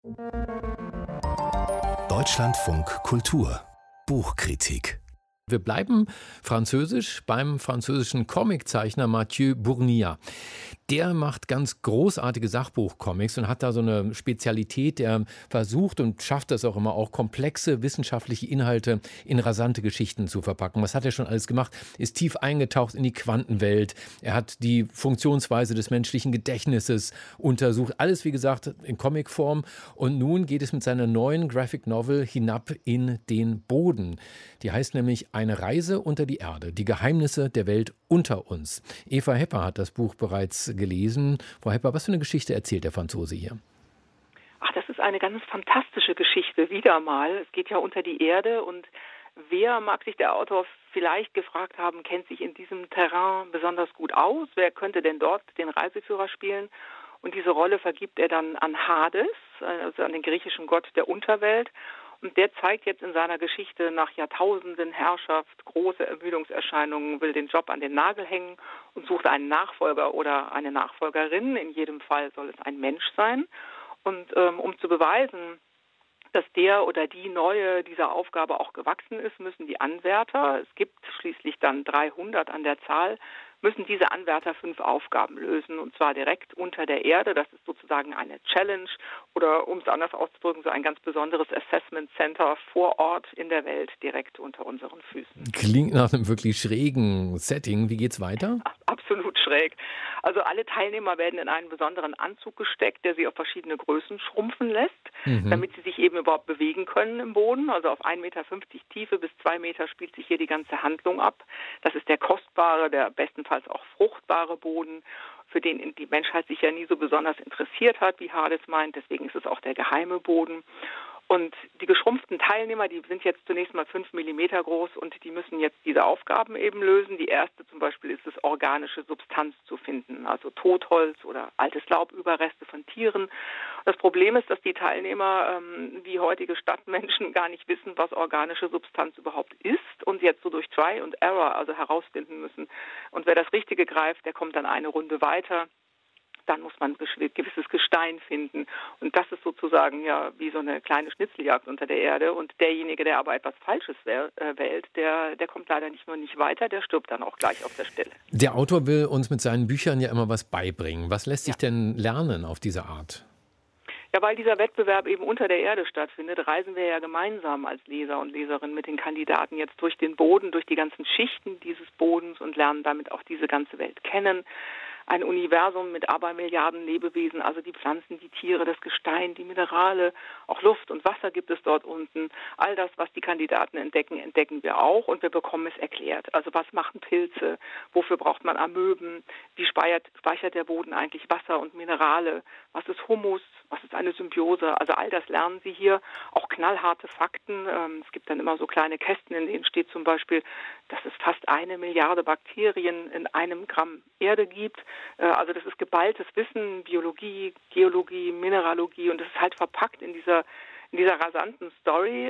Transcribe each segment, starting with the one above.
Deutschlandfunk Kultur Buchkritik. Wir bleiben französisch beim französischen Comiczeichner Mathieu Bourniat. Der macht ganz großartige Sachbuchcomics und hat da so eine Spezialität. Der versucht und schafft das auch immer, auch komplexe wissenschaftliche Inhalte in rasante Geschichten zu verpacken. Was hat er schon alles gemacht? Ist tief eingetaucht in die Quantenwelt. Er hat die Funktionsweise des menschlichen Gedächtnisses untersucht. Alles, wie gesagt, in Comicform. Und nun geht es mit seiner neuen Graphic Novel hinab in den Boden. Die heißt nämlich Eine Reise unter die Erde, die Geheimnisse der Welt unter uns. Eva Hepper hat das Buch bereits gelesen. Frau Hepper, was für eine Geschichte erzählt der Franzose hier? Ach, das ist eine ganz fantastische Geschichte, wieder mal. Es geht ja unter die Erde und wer, mag sich der Autor vielleicht gefragt haben, kennt sich in diesem Terrain besonders gut aus? Wer könnte denn dort den Reiseführer spielen? Und diese Rolle vergibt er dann an Hades, also an den griechischen Gott der Unterwelt. Und der zeigt jetzt in seiner Geschichte nach Jahrtausenden Herrschaft große Ermüdungserscheinungen, will den Job an den Nagel hängen und sucht einen Nachfolger oder eine Nachfolgerin. In jedem Fall soll es ein Mensch sein. Und um zu beweisen, dass der oder die Neue dieser Aufgabe auch gewachsen ist, müssen die Anwärter, es gibt schließlich dann 300 an der Zahl, müssen diese Anwärter 5 Aufgaben lösen, und zwar direkt unter der Erde. Das ist sozusagen eine Challenge oder, um es anders auszudrücken, so ein ganz besonderes Assessment Center vor Ort in der Welt, direkt unter unseren Füßen. Klingt nach einem wirklich schrägen Setting. Wie geht's weiter? Absolut schräg. Also alle Teilnehmer werden in einen besonderen Anzug gesteckt, der sie auf verschiedene Größen schrumpfen lässt, damit sie sich eben überhaupt bewegen können im Boden. Also auf 1,50 Meter Tiefe bis 2 Meter spielt sich hier die ganze Handlung ab. Das ist der kostbare, der bestenfalls auch fruchtbare Boden, für den die Menschheit sich ja nie so besonders interessiert hat, wie Hades meint. Deswegen ist es auch der geheime Boden. Und die geschrumpften Teilnehmer, die sind jetzt zunächst mal 5 Millimeter groß und die müssen jetzt diese Aufgaben eben lösen. Die erste zum Beispiel ist es, organische Substanz zu finden, also Totholz oder altes Laubüberreste von Tieren. Das Problem ist, dass die Teilnehmer wie heutige Stadtmenschen gar nicht wissen, was organische Substanz überhaupt ist und jetzt so durch Try and Error also herausfinden müssen. Und wer das Richtige greift, der kommt dann eine Runde weiter. Dann muss man gewisses Gestein finden. Und das ist sozusagen ja wie so eine kleine Schnitzeljagd unter der Erde. Und derjenige, der aber etwas Falsches wählt, der kommt leider nicht nur nicht weiter, der stirbt dann auch gleich auf der Stelle. Der Autor will uns mit seinen Büchern ja immer was beibringen. Was lässt sich denn lernen auf diese Art? Ja, weil dieser Wettbewerb eben unter der Erde stattfindet, reisen wir ja gemeinsam als Leser und Leserin mit den Kandidaten jetzt durch den Boden, durch die ganzen Schichten dieses Bodens und lernen damit auch diese ganze Welt kennen. Ein Universum mit Abermilliarden Lebewesen, also die Pflanzen, die Tiere, das Gestein, die Minerale, auch Luft und Wasser gibt es dort unten. All das, was die Kandidaten entdecken, entdecken wir auch und wir bekommen es erklärt. Also was machen Pilze, wofür braucht man Amöben, wie speichert der Boden eigentlich Wasser und Minerale, was ist Humus, was ist eine Symbiose, also all das lernen Sie hier. Auch knallharte Fakten, es gibt dann immer so kleine Kästen, in denen steht zum Beispiel, dass es fast 1 Milliarde Bakterien in einem Gramm Erde gibt. Also das ist geballtes Wissen, Biologie, Geologie, Mineralogie, und das ist halt verpackt in dieser rasanten Story.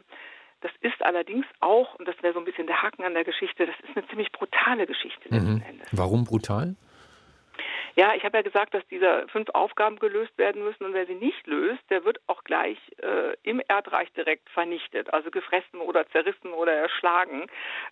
Das ist allerdings auch, und das wäre so ein bisschen der Haken an der Geschichte, das ist eine ziemlich brutale Geschichte letzten Endes. Warum brutal? Ja, ich habe ja gesagt, dass diese 5 Aufgaben gelöst werden müssen, und wer sie nicht löst, der wird auch gleich im Erdreich direkt vernichtet, also gefressen oder zerrissen oder erschlagen.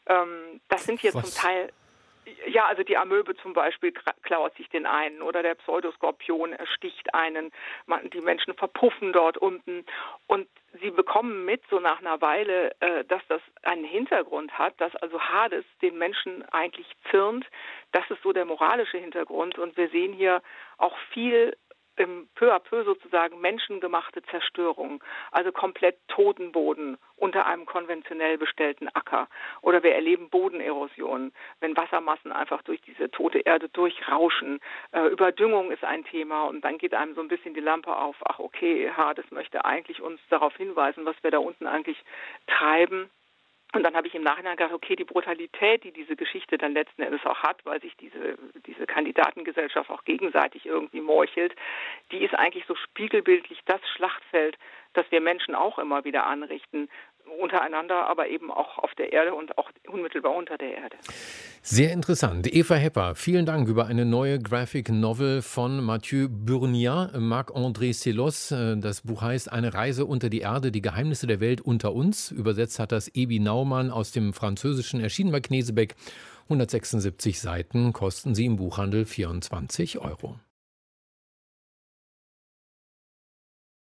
Das sind hier zum Teil... Ja, also die Amöbe zum Beispiel klaut sich den einen oder der Pseudoskorpion ersticht einen. Die Menschen verpuffen dort unten und sie bekommen mit, so nach einer Weile, dass das einen Hintergrund hat, dass also Hades den Menschen eigentlich zürnt. Das ist so der moralische Hintergrund, und wir sehen hier auch viel peu à peu sozusagen menschengemachte Zerstörung, also komplett toten Boden unter einem konventionell bestellten Acker. Oder wir erleben Bodenerosion, wenn Wassermassen einfach durch diese tote Erde durchrauschen. Überdüngung ist ein Thema, und dann geht einem so ein bisschen die Lampe auf, ach okay, Hades möchte eigentlich uns darauf hinweisen, was wir da unten eigentlich treiben. Und dann habe ich im Nachhinein gedacht, okay, die Brutalität, die diese Geschichte dann letzten Endes auch hat, weil sich diese Kandidatengesellschaft auch gegenseitig irgendwie meuchelt, die ist eigentlich so spiegelbildlich das Schlachtfeld, das wir Menschen auch immer wieder anrichten. untereinander, aber eben auch auf der Erde und auch unmittelbar unter der Erde. Sehr interessant. Eva Hepper, vielen Dank über eine neue Graphic Novel von Mathieu Bournia, Marc-André Selos. Das Buch heißt Eine Reise unter die Erde, die Geheimnisse der Welt unter uns. Übersetzt hat das Ebi Naumann aus dem Französischen, erschienen bei Knesebeck. 176 Seiten kosten sie im Buchhandel 24 €.